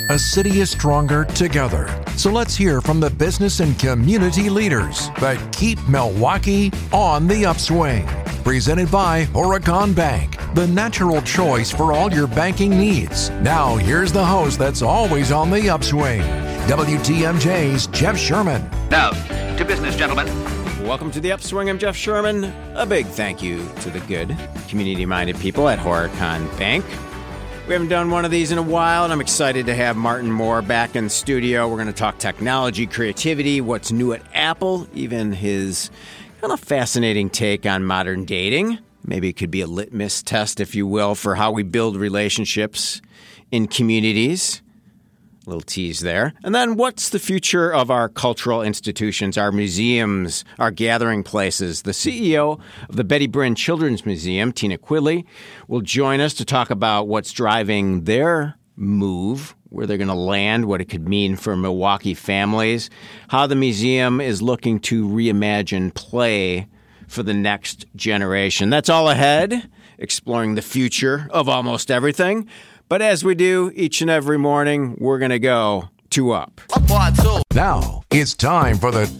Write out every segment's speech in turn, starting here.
A city is stronger together. So let's hear from the business and community leaders that keep Milwaukee on the upswing. Presented by Horicon Bank, the natural choice for all your banking needs. Now, here's the host that's always on the upswing, WTMJ's Jeff Sherman. Now, to business, gentlemen. Welcome to the Upswing. I'm Jeff Sherman. A big thank you to the good, community-minded people at Horicon Bank. We haven't done one of these in a while, and I'm excited to have Martin Moore back in the studio. We're going to talk technology, creativity, what's new at Apple, even his kind of fascinating take on modern dating. Maybe it could be a litmus test, if you will, for how we build relationships in communities. Little tease there. And then what's the future of our cultural institutions, our museums, our gathering places? The CEO of the Betty Brinn Children's Museum, Tina Quigley, will join us to talk about what's driving their move, where they're going to land, what it could mean for Milwaukee families, how the museum is looking to reimagine play for the next generation. That's all ahead, exploring the future of almost everything. But as we do each and every morning, we're going to go two up. Now, it's time for the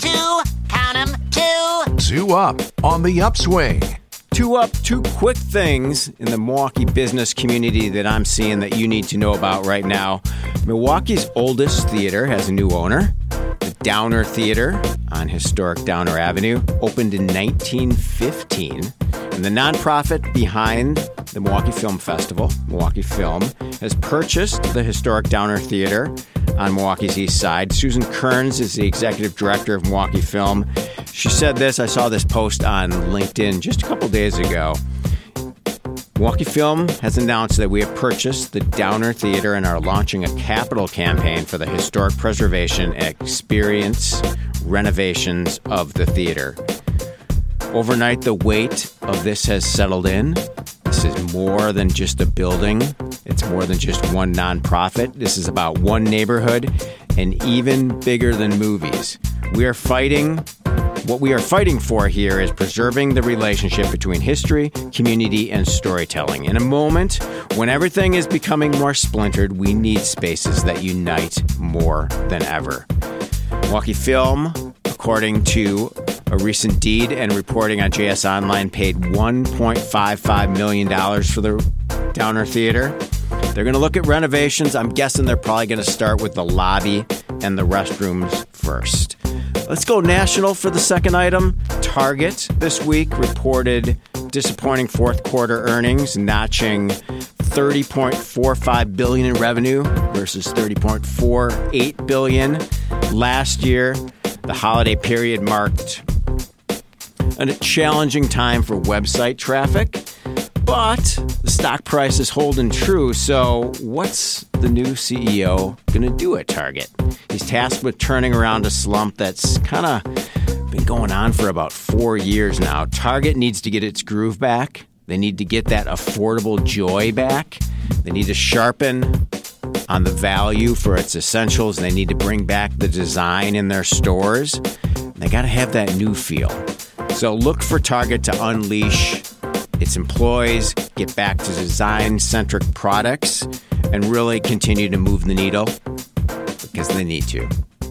two up on the upswing. Two up, two quick things in the Milwaukee business community that I'm seeing that you need to know about right now. Milwaukee's oldest theater has a new owner. The Downer Theater on historic Downer Avenue opened in 1915. And the nonprofit behind the Milwaukee Film Festival, Milwaukee Film, has purchased the historic Downer Theater on Milwaukee's east side. Susan Kearns is the executive director of Milwaukee Film. She said this, I saw this post on LinkedIn just a couple days ago. Milwaukee Film has announced that we have purchased the Downer Theater and are launching a capital campaign for the historic preservation and experience renovations of the theater. Overnight, the weight of this has settled in. This is more than just a building. It's more than just one nonprofit. This is about one neighborhood and even bigger than movies. What we are fighting for here is preserving the relationship between history, community, and storytelling. In a moment when everything is becoming more splintered, we need spaces that unite more than ever. Milwaukee Film, according to a recent deed and reporting on JS Online, paid $1.55 million for the Downer Theater. They're going to look at renovations. I'm guessing they're probably going to start with the lobby and the restrooms first. Let's go national for the second item. Target this week reported disappointing fourth quarter earnings, notching $30.45 billion in revenue versus $30.48 billion last year. The holiday period marked a challenging time for website traffic, but the stock price is holding true. So what's the new CEO going to do at Target? He's tasked with turning around a slump that's kind of been going on for about 4 years now. Target needs to get its groove back. They need to get that affordable joy back. They need to sharpen on the value for its essentials. They need to bring back the design in their stores. They got to have that new feel. So look for Target to unleash its employees, get back to design-centric products, and really continue to move the needle because they need to.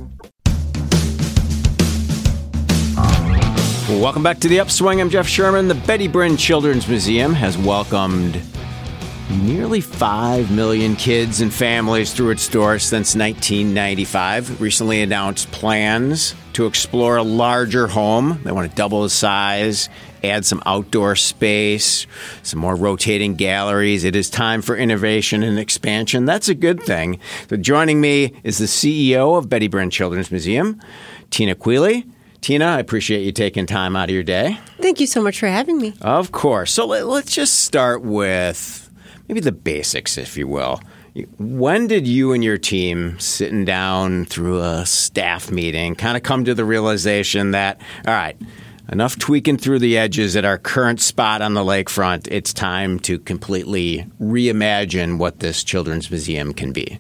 Well, welcome back to the Upswing. I'm Jeff Sherman. The Betty Brinn Children's Museum has welcomed nearly 5 million kids and families through its doors since 1995. Recently announced plans to explore a larger home. They want to double the size, add some outdoor space, some more rotating galleries. It is time for innovation and expansion. That's a good thing. So joining me is the CEO of Betty Brinn Children's Museum, Tina Quigley. Tina, I appreciate you taking time out of your day. Thank you so much for having me. Of course. So let's just start with maybe the basics, if you will. When did you and your team, sitting down through a staff meeting, kind of come to the realization that, all right, enough tweaking through the edges at our current spot on the lakefront, it's time to completely reimagine what this children's museum can be?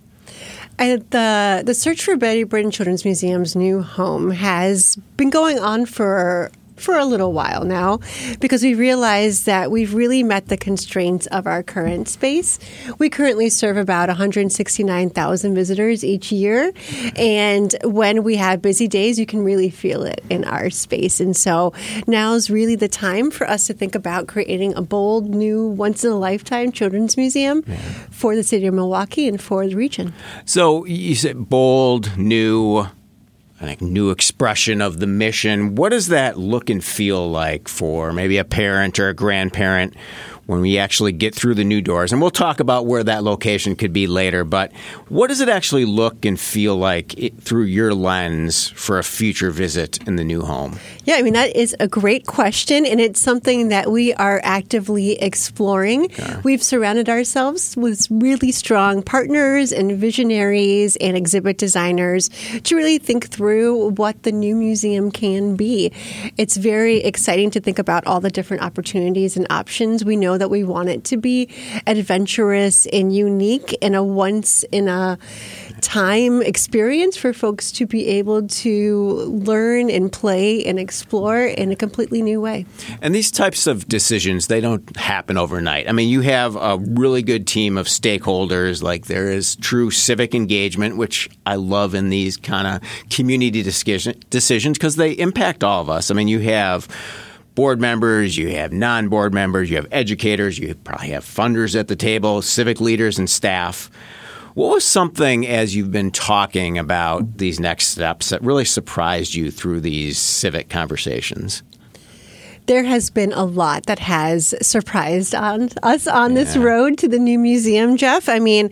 The search for Betty Brinn Children's Museum's new home has been going on for for a little while now, because we realized that we've really met the constraints of our current space. We currently serve about 169,000 visitors each year. And when we have busy days, you can really feel it in our space. And so now's really the time for us to think about creating a bold, new, once-in-a-lifetime children's museum for the city of Milwaukee and for the region. So you said bold, new, I think new expression of the mission. What does that look and feel like for maybe a parent or a grandparent when we actually get through the new doors? And we'll talk about where that location could be later, but what does it actually look and feel like through your lens for a future visit in the new home? Yeah, I mean, that is a great question, and it's something that we are actively exploring. Okay. We've surrounded ourselves with really strong partners and visionaries and exhibit designers to really think through what the new museum can be. It's very exciting to think about all the different opportunities and options. We know that we want it to be adventurous and unique and a once-in-a-time experience for folks to be able to learn and play and explore in a completely new way. And these types of decisions, they don't happen overnight. I mean, you have a really good team of stakeholders. Like, there is true civic engagement, which I love in these kind of community decisions because they impact all of us. I mean, you have board members, you have non-board members, you have educators, you probably have funders at the table, civic leaders and staff. What was something, as you've been talking about these next steps, that really surprised you through these civic conversations? There has been a lot that has surprised us on this road to the new museum, Jeff. I mean,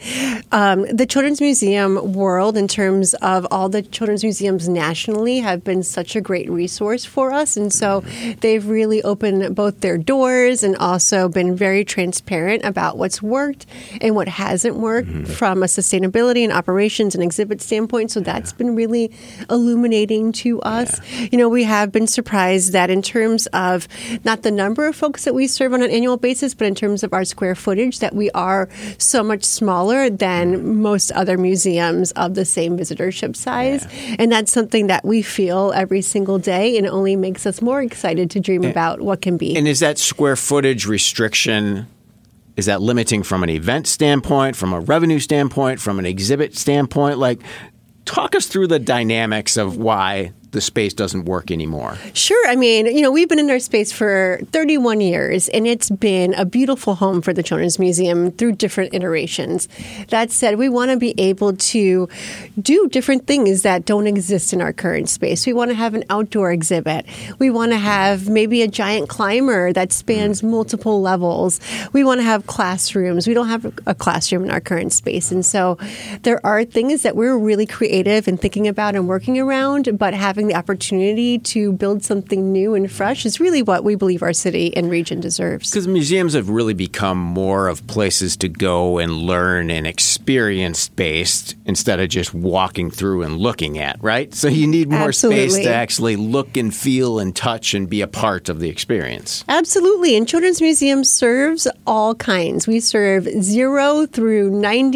the Children's Museum world, in terms of all the children's museums nationally, have been such a great resource for us. And so they've really opened both their doors and also been very transparent about what's worked and what hasn't worked from a sustainability and operations and exhibit standpoint. So that's been really illuminating to us. You know, we have been surprised that in terms of not the number of folks that we serve on an annual basis, but in terms of our square footage, that we are so much smaller than most other museums of the same visitorship size. And that's something that we feel every single day, and it only makes us more excited to dream about what can be. And is that square footage restriction, is that limiting from an event standpoint, from a revenue standpoint, from an exhibit standpoint? Like, talk us through the dynamics of why the space doesn't work anymore. Sure. I mean, you know, we've been in our space for 31 years, and it's been a beautiful home for the Children's Museum through different iterations. That said, we want to be able to do different things that don't exist in our current space. We want to have an outdoor exhibit. We want to have maybe a giant climber that spans multiple levels. We want to have classrooms. We don't have a classroom in our current space. And so there are things that we're really creative and thinking about and working around, but having the opportunity to build something new and fresh is really what we believe our city and region deserves. Because museums have really become more of places to go and learn and experience-based instead of just walking through and looking at, right? So you need more space to actually look and feel and touch and be a part of the experience. Absolutely. And Children's Museum serves all kinds. We serve 0 through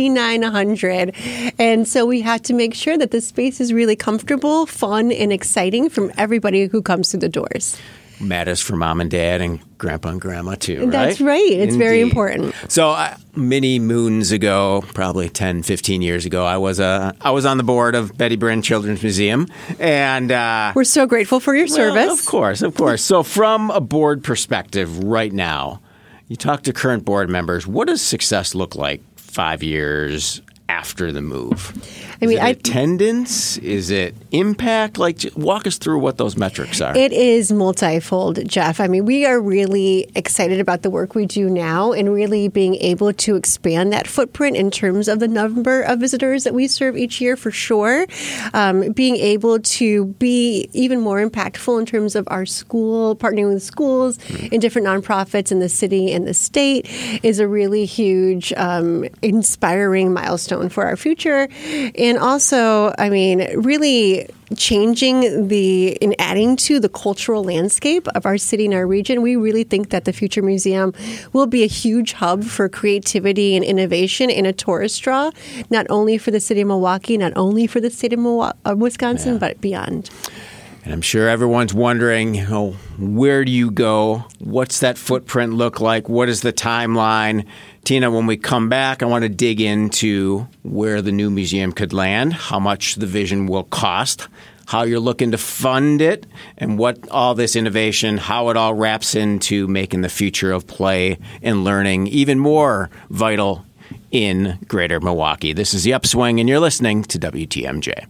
9900. And so we have to make sure that the space is really comfortable, fun, and exciting from everybody who comes through the doors. Matters for mom and dad and grandpa and grandma too, right? That's right. It's very important. So many moons ago, probably 10, 15 years ago, I was on the board of Betty Bryn Children's Museum. And we're so grateful for your service. Of course. So from a board perspective right now, you talk to current board members, what does success look like 5 years after the move? I mean, attendance? Is it impact? Like, walk us through what those metrics are. It is multifold, Jeff. I mean, we are really excited about the work we do now and really being able to expand that footprint in terms of the number of visitors that we serve each year, for sure. Being able to be even more impactful in terms of our school, partnering with schools and different nonprofits in the city and the state is a really huge, inspiring milestone for our future. And also, I mean, really changing and adding to the cultural landscape of our city and our region. We really think that the Future Museum will be a huge hub for creativity and innovation and a tourist draw, not only for the city of Milwaukee, not only for the state of Wisconsin, but beyond. And I'm sure everyone's wondering, where do you go? What's that footprint look like? What is the timeline? Tina, when we come back, I want to dig into where the new museum could land, how much the vision will cost, how you're looking to fund it, and what all this innovation, how it all wraps into making the future of play and learning even more vital in Greater Milwaukee. This is The Upswing, and you're listening to WTMJ.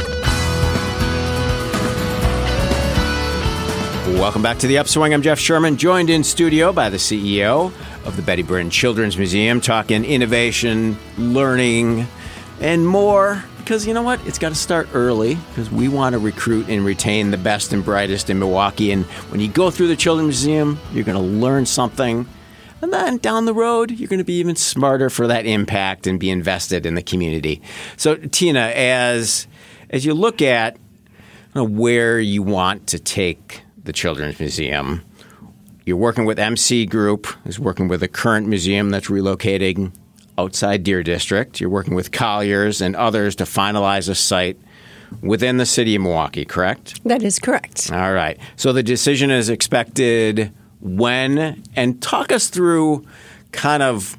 Welcome back to The Upswing. I'm Jeff Sherman, joined in studio by the CEO of the Betty Brin Children's Museum, talking innovation, learning, and more. Because you know what? It's got to start early because we want to recruit and retain the best and brightest in Milwaukee. And when you go through the Children's Museum, you're going to learn something. And then down the road, you're going to be even smarter for that impact and be invested in the community. So, Tina, as you look at where you want to take the Children's Museum, you're working with MC Group, who's working with a current museum that's relocating outside Deer District. You're working with Colliers and others to finalize a site within the city of Milwaukee, correct? That is correct. All right. So the decision is expected when? And talk us through kind of,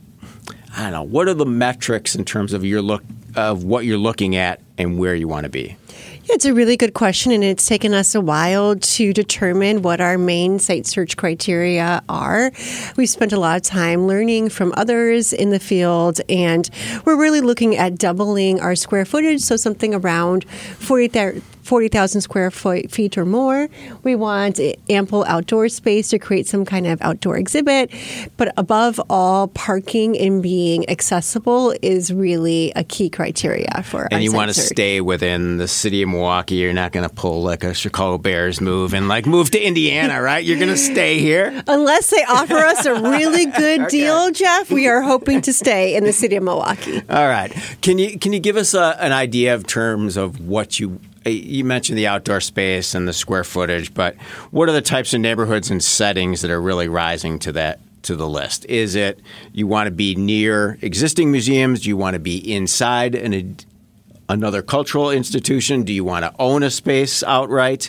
what are the metrics in terms of what you're looking at and where you want to be? Yeah, it's a really good question, and it's taken us a while to determine what our main site search criteria are. We've spent a lot of time learning from others in the field, and we're really looking at doubling our square footage, so something around 40,000 square feet or more. We want ample outdoor space to create some kind of outdoor exhibit. But above all, parking and being accessible is really a key criteria for our And you site want to search. stay within the city of Milwaukee. You're not going to pull like a Chicago Bears move and move to Indiana, right? You're going to stay here? Unless they offer us a really good deal, Jeff, we are hoping to stay in the city of Milwaukee. All right. Can you give us an idea of terms of what you mentioned the outdoor space and the square footage, but what are the types of neighborhoods and settings that are really rising to the list? Is it you want to be near existing museums? Do you want to be inside another cultural institution? Do you want to own a space outright?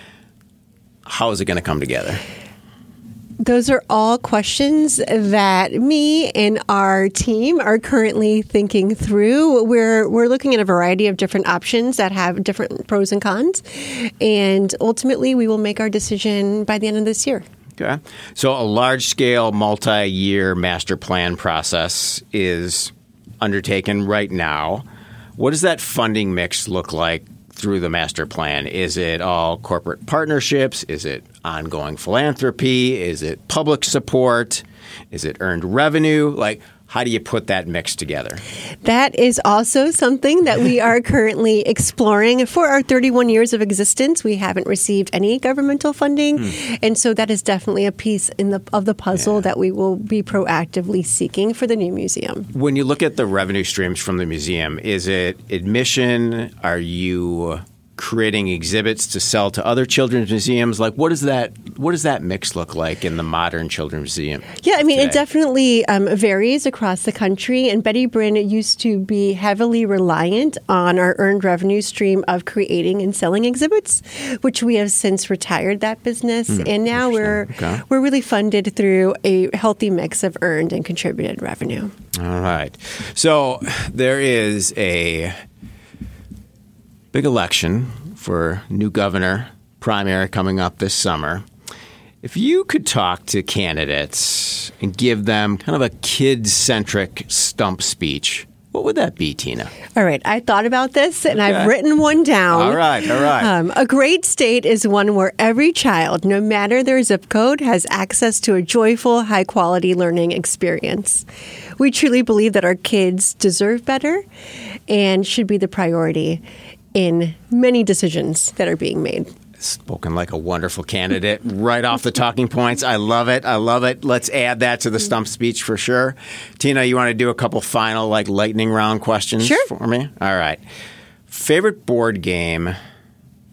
How is it going to come together? Those are all questions that me and our team are currently thinking through. We're looking at a variety of different options that have different pros and cons, and ultimately we will make our decision by the end of this year. Okay. So a large-scale, multi-year master plan process is undertaken right now. What does that funding mix look like through the master plan? Is it all corporate partnerships? Is it ongoing philanthropy? Is it public support? Is it earned revenue? How do you put that mix together? That is also something that we are currently exploring. For our 31 years of existence, we haven't received any governmental funding. And so that is definitely a piece of the puzzle that we will be proactively seeking for the new museum. When you look at the revenue streams from the museum, is it admission? Are you creating exhibits to sell to other children's museums? What does that mix look like in the modern children's museum? Yeah, I mean, today? It definitely varies across the country. And Betty Brin used to be heavily reliant on our earned revenue stream of creating and selling exhibits, which we have since retired that business. And now we're really funded through a healthy mix of earned and contributed revenue. All right. So there is a big election for new governor primary coming up this summer. If you could talk to candidates and give them kind of a kid-centric stump speech, what would that be, Tina? All right. I thought about this, and I've written one down. All right. A great state is one where every child, no matter their zip code, has access to a joyful, high-quality learning experience. We truly believe that our kids deserve better and should be the priority in many decisions that are being made. Spoken like a wonderful candidate right off the talking points. I love it. Let's add that to the stump speech for sure. Tina, you want to do a couple final lightning round questions for me? All right. Favorite board game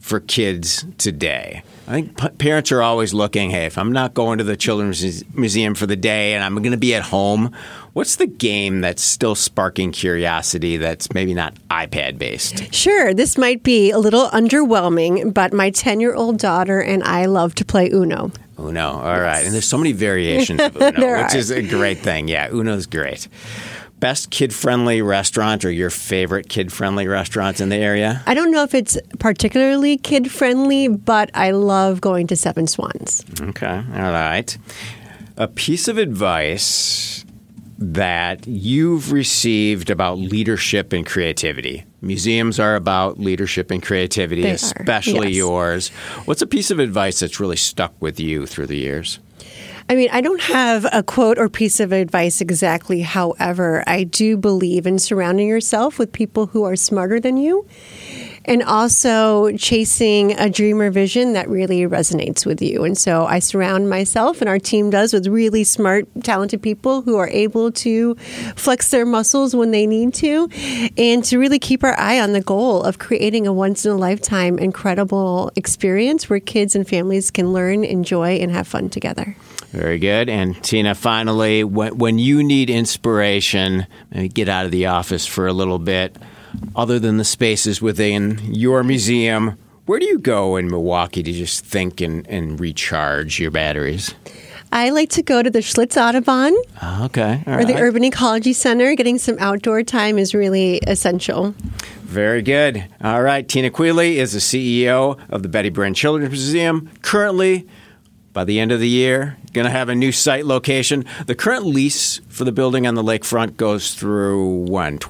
for kids today? I think parents are always looking, hey, if I'm not going to the Children's Museum for the day and I'm going to be at home, what's the game that's still sparking curiosity that's maybe not iPad-based? Sure, this might be a little underwhelming, but my 10-year-old daughter and I love to play Uno. Uno, all right. And there's so many variations of Uno, There which are. is a great thing. Yeah, Uno's great. Best kid-friendly restaurant or your favorite kid-friendly restaurants in the area? I don't know if it's particularly kid-friendly, but I love going to Seven Swans. Okay, all right. A piece of advice that you've received about leadership and creativity. Museums are about leadership and creativity, They are, especially yes. yours. What's a piece of advice that's really stuck with you through the years? I mean, I don't have a quote or piece of advice exactly. However, I do believe in surrounding yourself with people who are smarter than you and also chasing a dream or vision that really resonates with you. And so I surround myself, and our team does, with really smart, talented people who are able to flex their muscles when they need to and to really keep our eye on the goal of creating a once-in-a-lifetime incredible experience where kids and families can learn, enjoy, and have fun together. Very good. And Tina, finally, when you need inspiration, maybe get out of the office for a little bit, other than the spaces within your museum, where do you go in Milwaukee to just think and recharge your batteries? I like to go to the Schlitz Audubon Okay. All or the right. Urban Ecology Center. Getting some outdoor time is really essential. Very good. All right. Tina Quealy is the CEO of the Betty Brant Children's Museum. Currently, by the end of the year, going to have a new site location. The current lease for the building on the lakefront goes through when?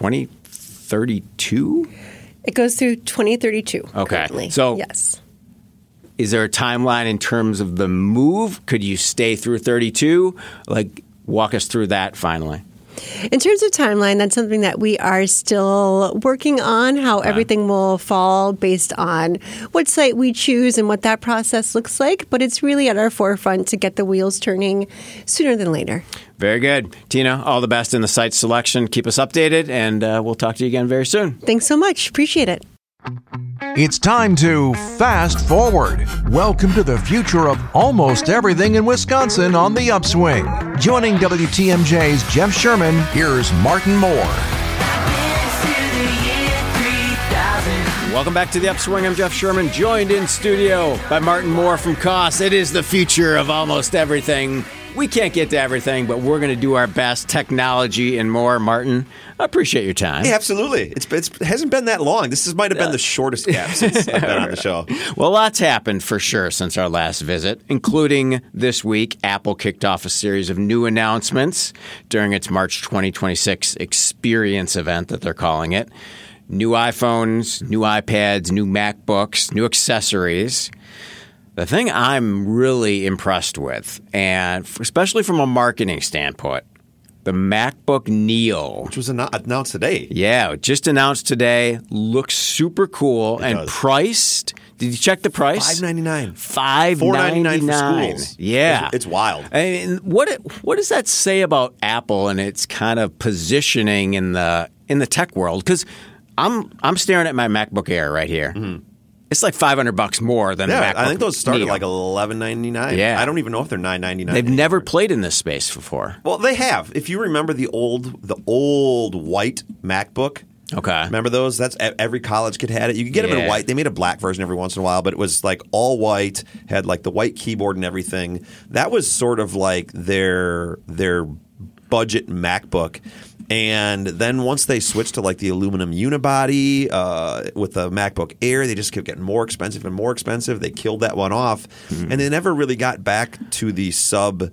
2032? It goes through 2032. Okay. Currently. So- yes. Is there a timeline in terms of the move? Could you stay through 32? Like, walk us through that finally. In terms of timeline, that's something that we are still working on, how everything will fall based on what site we choose and what that process looks like. But it's really at our forefront to get the wheels turning sooner than later. Very good. Tina, all the best in the site selection. Keep us updated, and we'll talk to you again very soon. Thanks so much. Appreciate it. It's time to fast forward. Welcome to the future of almost everything in Wisconsin on the upswing. Joining WTMJ's Jeff Sherman, here's Martin Moore. Welcome back to the Upswing. I'm Jeff Sherman, joined in studio by Martin Moore from COS. It is the future of almost everything. We can't get to everything, but we're going to do our best. Technology and more. Martin, I appreciate your time. Hey, absolutely. It hasn't been that long. This might have been the shortest gap since I've been on the show. Well, lots happened for sure since our last visit, including this week, Apple kicked off a series of new announcements during its March 2026 experience event that they're calling it. New iPhones, new iPads, new MacBooks, new accessories. The thing I'm really impressed with, and especially from a marketing standpoint, the MacBook Neo. Which was announced today. Yeah, just announced today. Looks super cool and does. priced. Did you check the price? $599. $599 for schools. Yeah, It's wild. I mean, what does that say about Apple and its kind of positioning in the tech world? Because I'm staring at my MacBook Air right here. Mm-hmm. It's like $500 more than the MacBook I think those started Neo. like $11.99. Yeah. I don't even know if they're $9.99. They've never played in this space before. Well, they have. If you remember the old white MacBook. Okay. Remember those? That's every college kid had it. You could get them in Yeah. white. They made a black version every once in a while, but it was like all white, had like the white keyboard and everything. That was sort of like their budget MacBook. And then once they switched to like the aluminum unibody with the MacBook Air, they just kept getting more expensive and more expensive. They killed that one off, and they never really got back to the sub,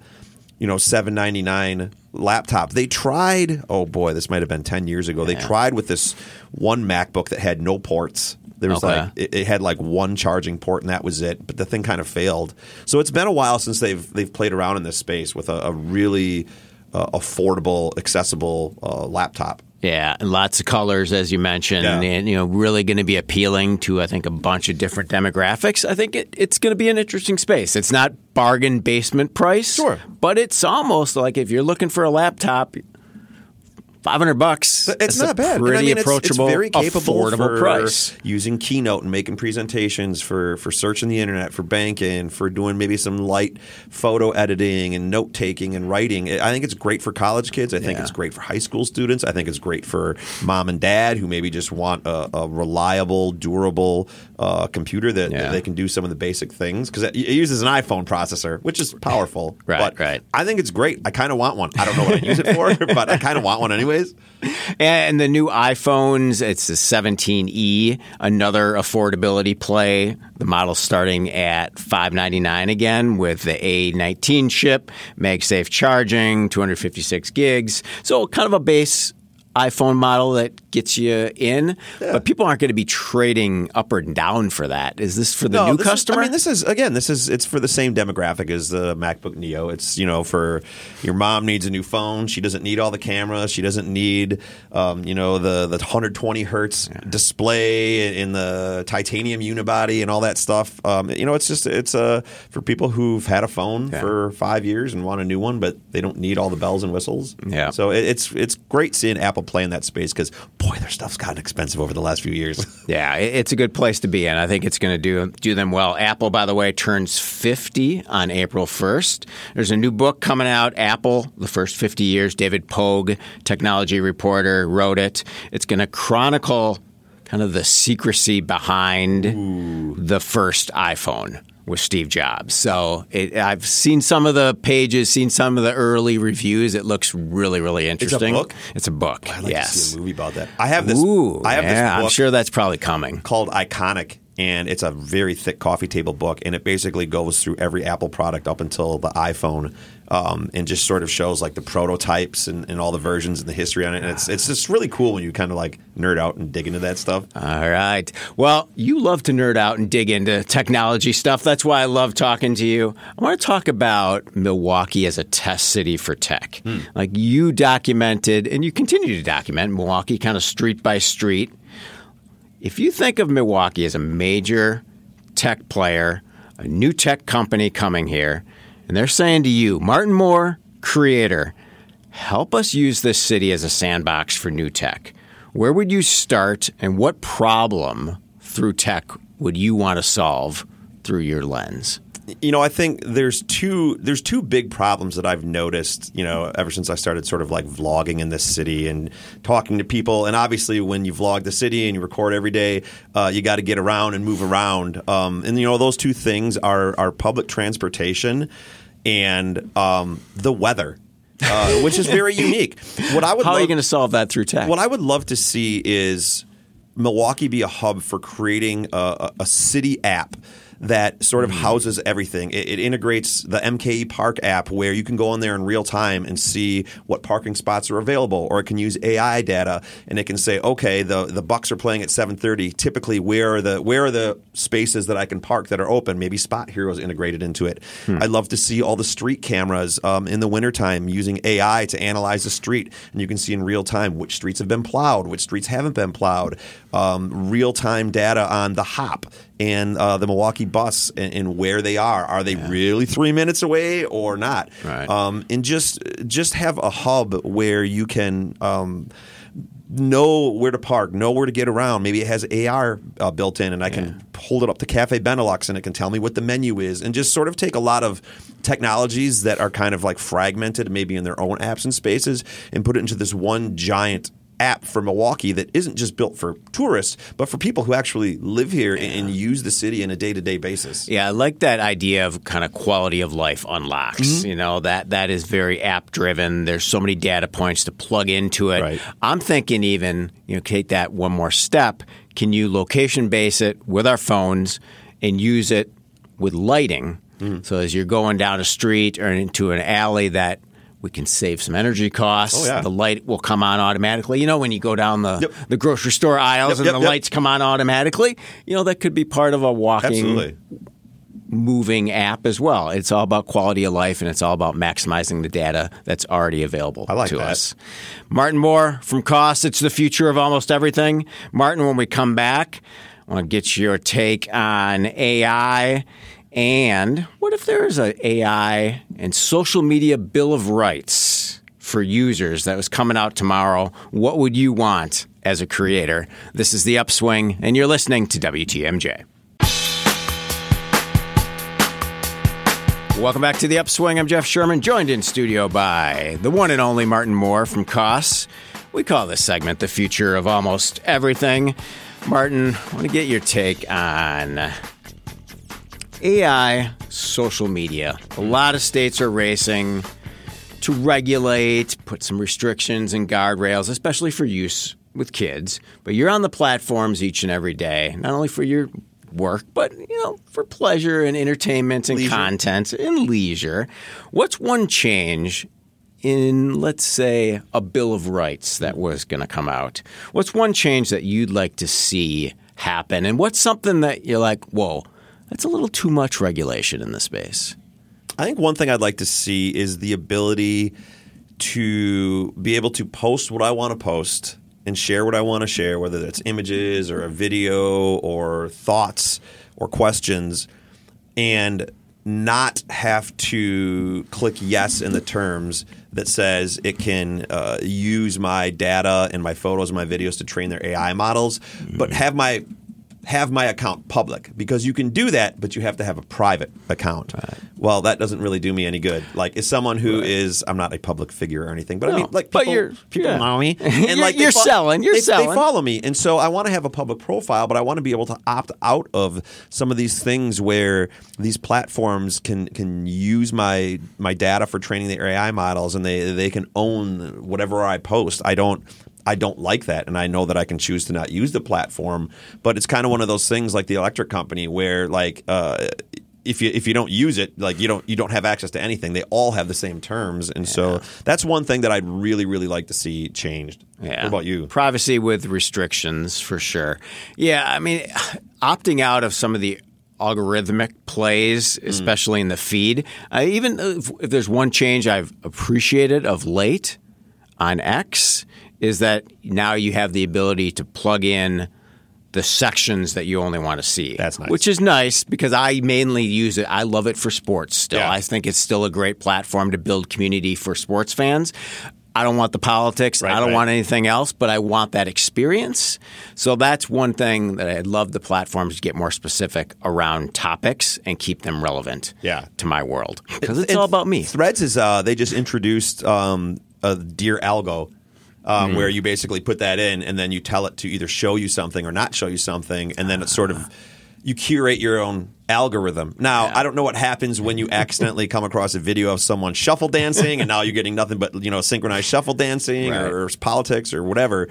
$799 laptop. They tried. Oh boy, this might have been 10 years ago. They tried with this one MacBook that had no ports. There was Okay. like it had like one charging port and that was it. But the thing kind of failed. So it's been a while since they've played around in this space with a really affordable, accessible laptop. Yeah, and lots of colors, as you mentioned, Yeah. and really going to be appealing to, I think, a bunch of different demographics. I think it's going to be an interesting space. It's not bargain basement price, Sure. but it's almost like if you're looking for a laptop $500. It's not bad. Pretty And I mean, approachable, it's very capable affordable for price. using Keynote and making presentations, for searching the internet, for banking, for doing maybe some light photo editing and note taking and writing. I think it's great for college kids. I think it's great for high school students. I think it's great for mom and dad who maybe just want a reliable, durable computer that they can do some of the basic things, because it uses an iPhone processor, which is powerful. Right. I think it's great. I kind of want one. I don't know what I use it for, but I kind of want one anyways. And the new iPhones, it's the 17e, another affordability play. The model's starting at $599 again with the A19 chip, MagSafe charging, 256 gigs. So kind of a base iPhone model that gets you in, but people aren't going to be trading up or down for that. Is this for the new customer? This is it's for the same demographic as the MacBook Neo. It's, for your mom needs a new phone. She doesn't need all the cameras. She doesn't need, the 120 hertz display in the titanium unibody and all that stuff. It's for people who've had a phone for 5 years and want a new one, but they don't need all the bells and whistles. Yeah. So it's great seeing Apple play in that space, because boy, their stuff's gotten expensive over the last few years. Yeah, it's a good place to be in. I think it's going to do them well. Apple, by the way, turns 50 on April 1st. There's a new book coming out, Apple, The First 50 Years. David Pogue, technology reporter, wrote it. It's going to chronicle kind of the secrecy behind the first iPhone with Steve Jobs. So I've seen some of the pages, seen some of the early reviews. It looks really, really interesting. It's a book? It's a book, I'd like yes. to see a movie about that. I have this book I'm sure that's probably coming. called Iconic, and it's a very thick coffee table book, and it basically goes through every Apple product up until the iPhone, and just sort of shows like the prototypes and all the versions and the history on it. And it's just really cool when you kind of like nerd out and dig into that stuff. All right. Well, you love to nerd out and dig into technology stuff. That's why I love talking to you. I want to talk about Milwaukee as a test city for tech. Like you documented, and you continue to document Milwaukee kind of street by street. If you think of Milwaukee as a major tech player, a new tech company coming here, and they're saying to you, Martin Moore, creator, help us use this city as a sandbox for new tech. Where would you start, and what problem through tech would you want to solve through your lens? I think there's two big problems that I've noticed, ever since I started sort of like vlogging in this city and talking to people. And obviously when you vlog the city and you record every day, you got to get around and move around. And those two things are public transportation and the weather. Which is very unique. How are you going to solve that through tech? What I would love to see is Milwaukee be a hub for creating a city app that sort of houses everything. It integrates the MKE Park app where you can go in there in real time and see what parking spots are available, or it can use AI data and it can say, okay, the Bucks are playing at 7:30. Typically, where are the spaces that I can park that are open? Maybe Spot Hero is integrated into it. I'd love to see all the street cameras in the wintertime using AI to analyze the street, and you can see in real time which streets have been plowed, which streets haven't been plowed. Real-time data on the Hop and the Milwaukee bus and where they are. Are they really 3 minutes away or not? Right. And just have a hub where you can know where to park, know where to get around. Maybe it has AR built in, and I can hold it up to Cafe Benelux and it can tell me what the menu is, and just sort of take a lot of technologies that are kind of like fragmented maybe in their own apps and spaces and put it into this one giant app for Milwaukee that isn't just built for tourists, but for people who actually live here and use the city on a day-to-day basis. Yeah, I like that idea of kind of quality of life unlocks. That is very app-driven. There's so many data points to plug into it. Right. I'm thinking even, take that one more step. Can you location base it with our phones and use it with lighting? So as you're going down a street or into an alley that we can save some energy costs. Oh, yeah. The light will come on automatically. When you go down the grocery store aisles and the lights come on automatically, that could be part of a walking, moving app as well. It's all about quality of life, and it's all about maximizing the data that's already available to us. Martin Moore from Cost. It's the future of almost everything. Martin, when we come back, I want to get your take on AI. And what if there's an AI and social media bill of rights for users that was coming out tomorrow, what would you want as a creator? This is The Upswing, and you're listening to WTMJ. Welcome back to The Upswing. I'm Jeff Sherman, joined in studio by the one and only Martin Moore from COS. We call this segment The Future of Almost Everything. Martin, I want to get your take on AI, social media. A lot of states are racing to regulate, put some restrictions and guardrails, especially for use with kids. But you're on the platforms each and every day, not only for your work, but for pleasure and entertainment and content and leisure. What's one change in, let's say, a Bill of Rights that was going to come out? What's one change that you'd like to see happen? And what's something that you're like, whoa, that's a little too much regulation in the space? I think one thing I'd like to see is the ability to be able to post what I want to post and share what I want to share, whether that's images or a video or thoughts or questions, and not have to click yes in the terms that says it can use my data and my photos and my videos to train their AI models, but have my account public, because you can do that, but you have to have a private account. Right. Well, that doesn't really do me any good. Like, as someone who is, I'm not a public figure or anything, but I mean, like, people know me, and like you're selling. They follow me, and so I want to have a public profile, but I want to be able to opt out of some of these things where these platforms can use my data for training their AI models, and they can own whatever I post. I don't like that, and I know that I can choose to not use the platform. But it's kind of one of those things like the electric company, where like if you don't use it, like you don't have access to anything. They all have the same terms, and so that's one thing that I'd really, really like to see changed. Yeah. What about you? Privacy with restrictions, for sure. Yeah, I mean, opting out of some of the algorithmic plays, especially in the feed. Even if there's one change I've appreciated of late on X, is that now you have the ability to plug in the sections that you only want to see. That's nice. Which is nice, because I mainly use it. I love it for sports still. Yeah. I think it's still a great platform to build community for sports fans. I don't want the politics. I don't want anything else, but I want that experience. So that's one thing that I'd love the platforms to get more specific around topics and keep them relevant to my world. Because it's all about me. Threads is they just introduced a Dear Algo. Where you basically put that in, and then you tell it to either show you something or not show you something, and then it's sort of you curate your own algorithm. Now, I don't know what happens when you accidentally come across a video of someone shuffle dancing, and now you're getting nothing but synchronized shuffle dancing or politics or whatever.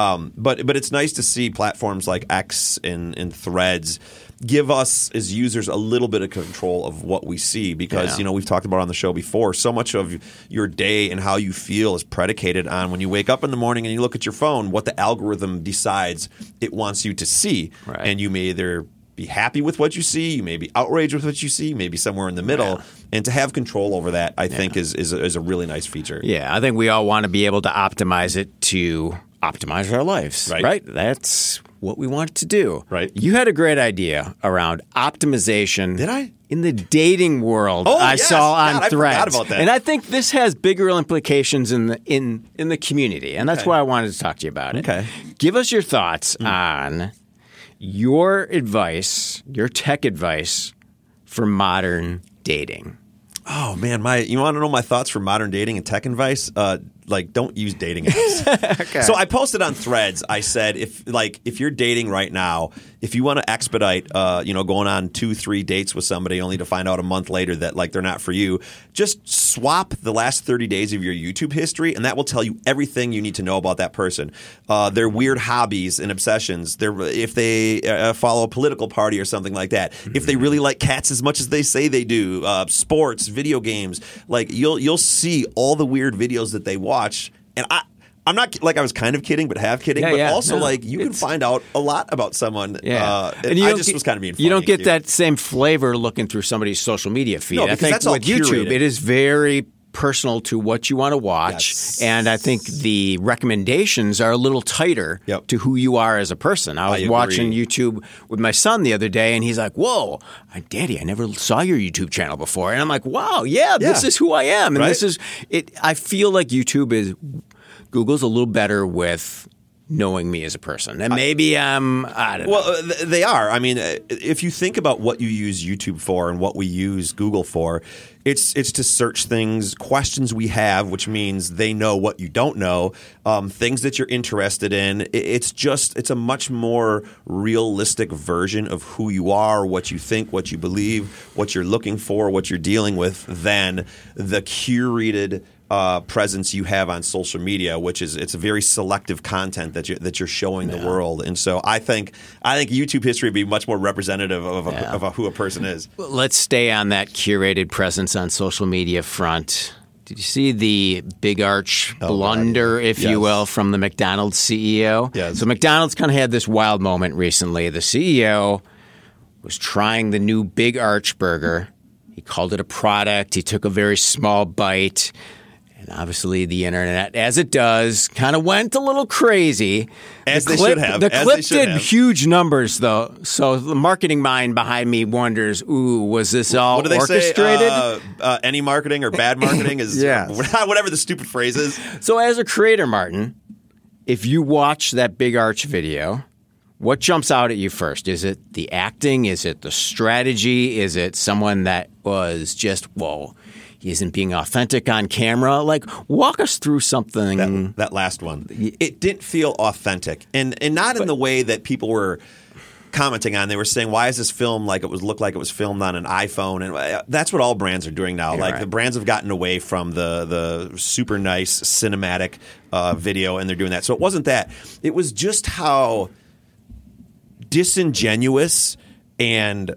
But it's nice to see platforms like X and Threads give us as users a little bit of control of what we see, because we've talked about on the show before, so much of your day and how you feel is predicated on when you wake up in the morning and you look at your phone, what the algorithm decides it wants you to see. And you may either be happy with what you see, you may be outraged with what you see, maybe somewhere in the middle. And to have control over that, I think is a really nice feature. Yeah, I think we all want to be able to optimize it to optimize our lives, right? That's what we want to do. Right. You had a great idea around optimization. Did I? In the dating world, I saw on God, Threads. I forgot about that. And I think this has bigger implications in the community, and that's why I wanted to talk to you about it. Okay. Give us your thoughts on your advice, your tech advice for modern dating. Oh man, you want to know my thoughts for modern dating and tech advice? Don't use dating apps. Okay. So I posted on Threads. I said if you're dating right now, if you want to expedite, going on 2-3 dates with somebody only to find out a month later that they're not for you, just swap the last 30 days of your YouTube history, and that will tell you everything you need to know about that person. Their weird hobbies and obsessions. If they follow a political party or something like that. If they really like cats as much as they say they do. Sports, video games. You'll see all the weird videos that they watch. And I'm not I was kind of kidding, but half kidding. You can find out a lot about someone. Yeah. And I just was kind of being funny. You don't get that same flavor looking through somebody's social media feed. No, I think that's all with curated. YouTube, it is very personal to what you want to watch. Yes. And I think the recommendations are a little tighter to who you are as a person. I was watching YouTube with my son the other day, and he's like, whoa, Daddy, I never saw your YouTube channel before. And I'm like, wow, this is who I am. And this is it. I feel like Google's a little better with knowing me as a person. And maybe I don't know. Well, they are. I mean, if you think about what you use YouTube for and what we use Google for, it's to search things, questions we have, which means they know what you don't know, things that you're interested in. It's a much more realistic version of who you are, what you think, what you believe, what you're looking for, what you're dealing with than the curated presence you have on social media, which is it's a very selective content that you're showing the world. And so I think YouTube history would be much more representative of who a person is. Well, let's stay on that curated presence on social media front. Did you see the big arch blunder, if you will, from the McDonald's CEO? Yes. So McDonald's kind of had this wild moment recently. The CEO was trying the new Big Arch burger. He called it a product. He took a very small bite. And obviously the internet, as it does, kind of went a little crazy. As they should have. The clip did huge numbers, though. So the marketing mind behind me wonders, was this all orchestrated? Say? Any marketing or bad marketing is whatever the stupid phrase is. So as a creator, Martin, if you watch that Big Arch video, what jumps out at you first? Is it the acting? Is it the strategy? Is it someone that was just, whoa, he isn't being authentic on camera? Like, walk us through something. That last one. It didn't feel authentic. And not in the way that people were commenting on. They were saying, why is this film look like it was filmed on an iPhone? And that's what all brands are doing now. The brands have gotten away from the super nice cinematic video, and they're doing that. So it wasn't that. It was just how disingenuous and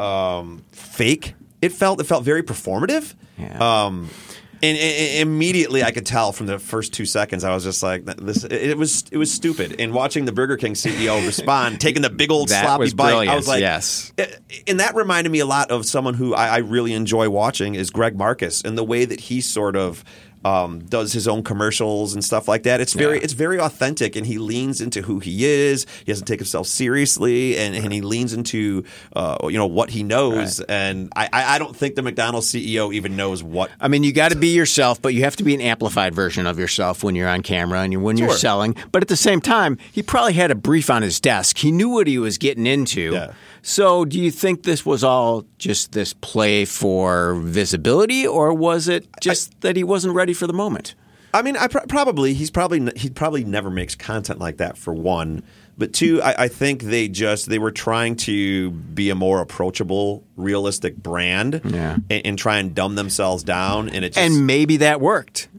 fake it felt. It felt very performative. Yeah. And immediately I could tell from the first 2 seconds, I was just like, it was stupid. And watching the Burger King CEO respond, taking the big old sloppy bite, brilliant. I was like, yes. And that reminded me a lot of someone who I really enjoy watching is Greg Marcus, and the way that he sort of does his own commercials and stuff like that. It's very authentic, and he leans into who he is. He doesn't take himself seriously, and he leans into what he knows. Right. And I don't think the McDonald's CEO even knows what. I mean, you got to be yourself, but you have to be an amplified version of yourself when you're on camera and when you're selling. But at the same time, he probably had a brief on his desk. He knew what he was getting into. Yeah. So do you think this was all just this play for visibility, or was it just that he wasn't ready for the moment? I mean, he probably never makes content like that, for one. But two, I think they were trying to be a more approachable, realistic brand and try and dumb themselves down. And maybe that worked.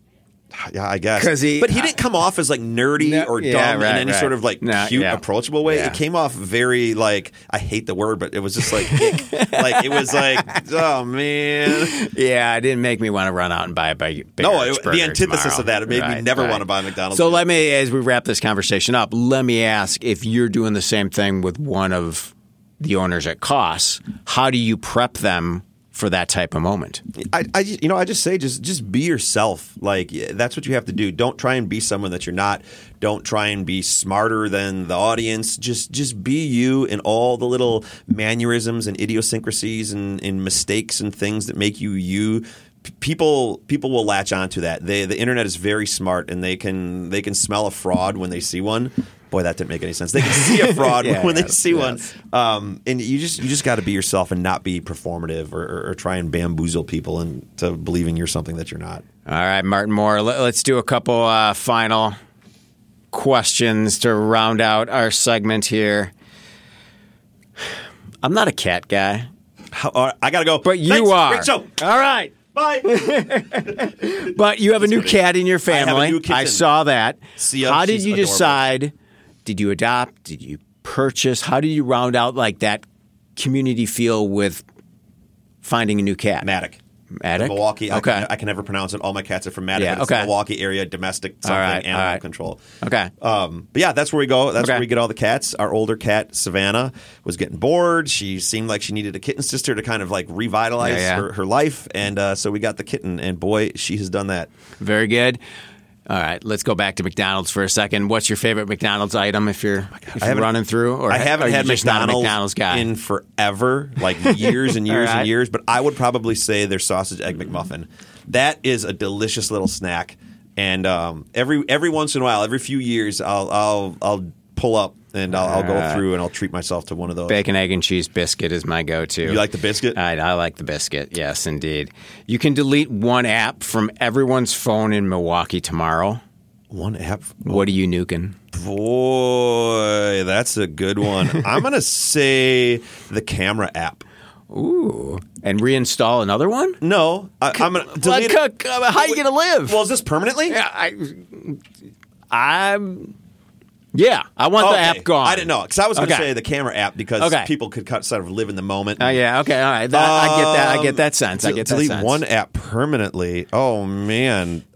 Yeah, I guess. But he didn't come off as like nerdy or dumb in any sort of like cute, approachable way. Yeah. It came off very like, I hate the word, but it was just like, like it was like, oh man. Yeah, it didn't make me want to run out and buy a Big Arch burger the antithesis tomorrow. of that. It made me never want to buy McDonald's. So as we wrap this conversation up, let me ask, if you're doing the same thing with one of the owners at Koss, how do you prep them for that type of moment? I just say just be yourself. Like, that's what you have to do. Don't try and be someone that you're not. Don't try and be smarter than the audience. Just be you in all the little mannerisms and idiosyncrasies and mistakes and things that make you you. People will latch onto that. The internet is very smart, and they can smell a fraud when they see one. Boy, that didn't make any sense. They can see a fraud when they see one. And you just got to be yourself and not be performative or try and bamboozle people into believing you're something that you're not. All right, Martin Moore, let's do a couple final questions to round out our segment here. I'm not a cat guy. I got to go. But you are. Great show. All right. Bye. But you have a new cat in your family. I have a new kitten. I saw that. How did you decide? Adorable. Did you adopt? Did you purchase? How did you round out like that community feel with finding a new cat? Matic. The Milwaukee. Okay. I can never pronounce it. All my cats are from Matic. Yeah, but it's the Milwaukee area domestic something animal control. Okay. But yeah, that's where we go. That's where we get all the cats. Our older cat, Savannah, was getting bored. She seemed like she needed a kitten sister to kind of like revitalize her life. And so we got the kitten. And boy, she has done that. Very good. All right, let's go back to McDonald's for a second. What's your favorite McDonald's item if you're running through? Or I haven't had McDonald's guy? In forever, like years and years and years. But I would probably say their sausage egg McMuffin. That is a delicious little snack. And every once in a while, every few years, I'll pull up and I'll go through and I'll treat myself to one of those. Bacon, egg, and cheese biscuit is my go-to. You like the biscuit? I like the biscuit, yes, indeed. You can delete one app from everyone's phone in Milwaukee tomorrow. One app? What are you nuking? Boy, that's a good one. I'm going to say the camera app. Ooh. And reinstall another one? No. I'm going to delete it. How are you going to live? Well, is this permanently? Yeah, Yeah, I want the app gone. I didn't know, because I was going to say the camera app because people could sort of live in the moment. Oh, yeah, okay, all right. I get that. I get that sense. Delete one app permanently. Oh, man.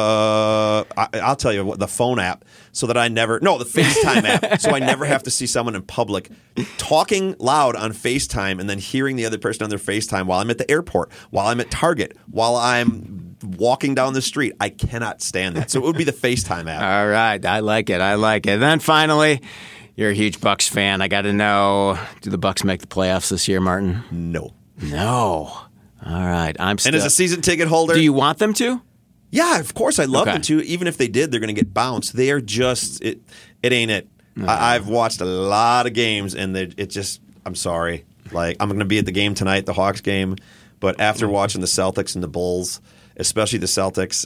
I'll tell you what, the phone app, so that the FaceTime app, so I never have to see someone in public talking loud on FaceTime and then hearing the other person on their FaceTime while I'm at the airport, while I'm at Target, while I'm walking down the street. I cannot stand that. So it would be the FaceTime app. All right. I like it. And then finally, you're a huge Bucks fan. I got to know, do the Bucks make the playoffs this year, Martin? No. All right. And as a season ticket holder, do you want them to? Yeah, of course I'd love them to. Even if they did, they're going to get bounced. They are just it ain't it. I've watched a lot of games and I'm sorry. Like, I'm going to be at the game tonight, the Hawks game, but after watching the Celtics and the Bulls, especially the Celtics,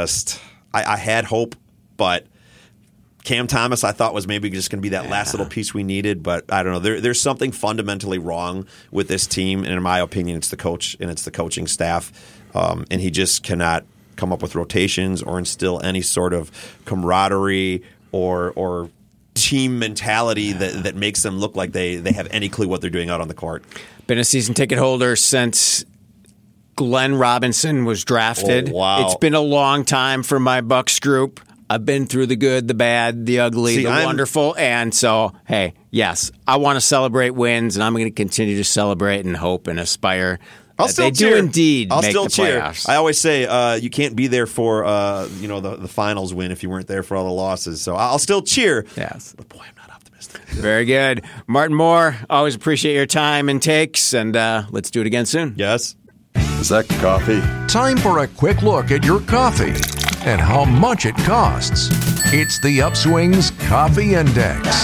I had hope, but Cam Thomas I thought was maybe just going to be that last little piece we needed, but I don't know. There's something fundamentally wrong with this team, and in my opinion, it's the coach and it's the coaching staff, and he just cannot come up with rotations or instill any sort of camaraderie or team mentality that makes them look like they have any clue what they're doing out on the court. Been a season ticket holder since Glenn Robinson was drafted. Oh, wow. It's been a long time for my Bucks group. I've been through the good, the bad, the ugly, wonderful. And so, hey, yes, I want to celebrate wins, and I'm going to continue to celebrate and hope and aspire. They do indeed make the playoffs. I always say you can't be there for the finals win if you weren't there for all the losses. So I'll still cheer. Yes. But boy, I'm not optimistic. Very good. Martin Moore, always appreciate your time and takes, and let's do it again soon. Yes. Is that coffee? Time for a quick look at your coffee and how much it costs. It's the Upswing's Coffee Index.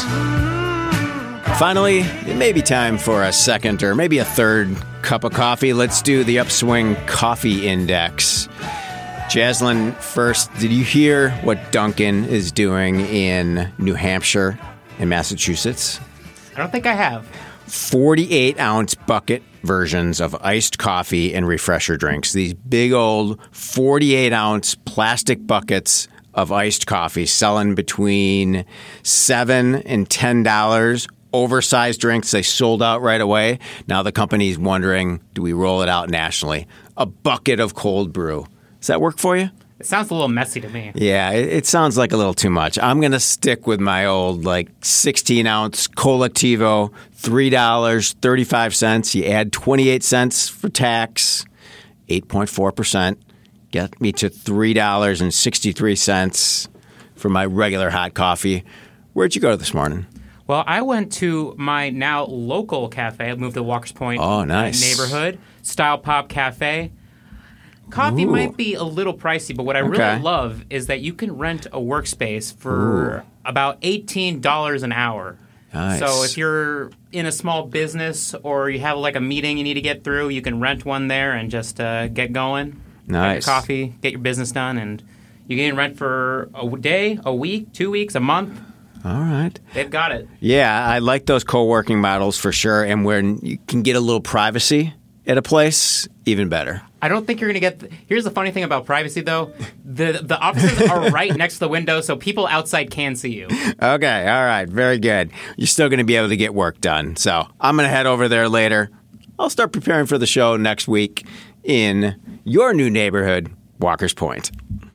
Finally, it may be time for a second or maybe a third cup of coffee. Let's do the Upswing Coffee Index. Jaslyn, first, did you hear what Dunkin' is doing in New Hampshire and Massachusetts? I don't think I have. 48-ounce bucket versions of iced coffee and refresher drinks. These big old 48-ounce plastic buckets of iced coffee selling between $7 and $10. Oversized drinks, they sold out right away. Now the company's wondering, do we roll it out nationally? A bucket of cold brew. Does that work for you? It sounds a little messy to me. Yeah, it sounds like a little too much. I'm going to stick with my old 16-ounce Colectivo, $3.35. You add 28 cents for tax, 8.4%. Get me to $3.63 for my regular hot coffee. Where'd you go this morning? Well, I went to my now local cafe. I moved to Walker's Point neighborhood, Style Pop Cafe. Coffee might be a little pricey, but what I really love is that you can rent a workspace for about $18 an hour. Nice. So if you're in a small business or you have a meeting you need to get through, you can rent one there and just get going. Nice. Get your coffee, get your business done, and you can rent for a day, a week, 2 weeks, a month. All right. They've got it. Yeah, I like those co-working models for sure. And when you can get a little privacy at a place, even better. I don't think you're going to get... Here's the funny thing about privacy, though. The offices are right next to the window, so people outside can see you. Okay, all right. Very good. You're still going to be able to get work done. So I'm going to head over there later. I'll start preparing for the show next week. in your new neighborhood, Walker's Point.